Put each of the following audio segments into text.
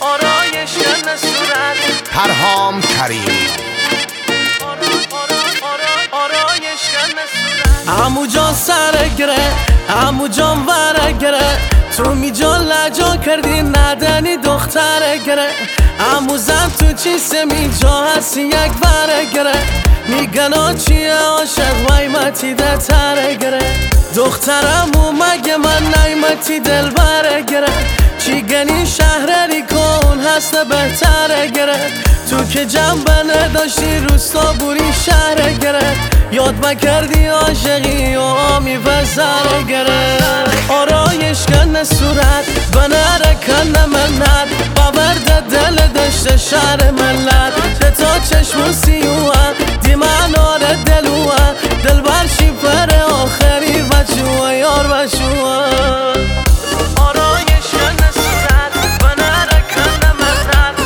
آرایش کن صورت پرهام کریم آرایش کن صورت عمو جان سر گره عمو جان ور گره تو می جان لجا کردی ندنی دختر گره عمو زن تو چی سمی جا هستی یک ور گره میگنا چیه عاشق ویمتی ده تر گره دخترمو مگه من نیمتی دل بر گره چی گنی شهرری کن هست بهتر گره تو که جنبه نداشتی روستا بوری شهر گره یاد مکردی عاشقی و میوزر گره آرایش کن صورت بنره کن منت باورده دل دشت شهر ملت ده تا چشم سیوه دی مناره دلوه دل برشی پر آخری بچوه یار بچوه آرایش کن صورت بنره کن منت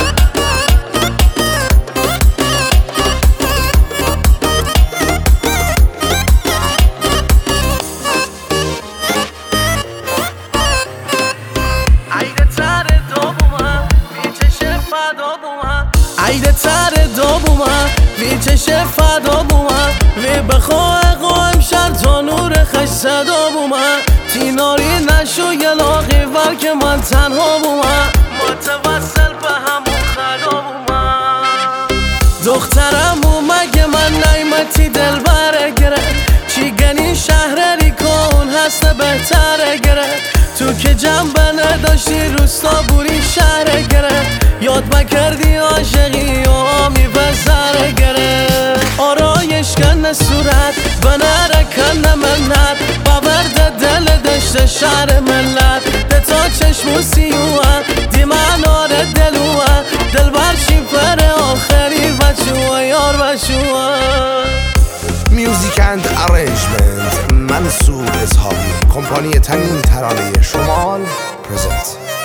عیده تر دو بومه وی چشه فدا بومه وی بخواه قوام شر تا نور خش صدا بومه تیناری نشو یه لاغی ور که من تنها بومه متوسل به همون خدا بومه دخترمو مگه من نیمتی دل بر گره چی گنی شهرری کن هست بهتر گره تو که جنبه نداشتی روستا بوری شهر گره یاد مکردی عاشقی و میوزر گره آرایش کن صورت بنره کن منت باورده دل دشت شهر ملت ده تا چشم سیوه دی مناره دلوه دل برشی پر آخری بچوه یار بچوه میوزیک اند ارنجمنت منصور اصحابی کمپانی تنین ترانه شمال پرزنت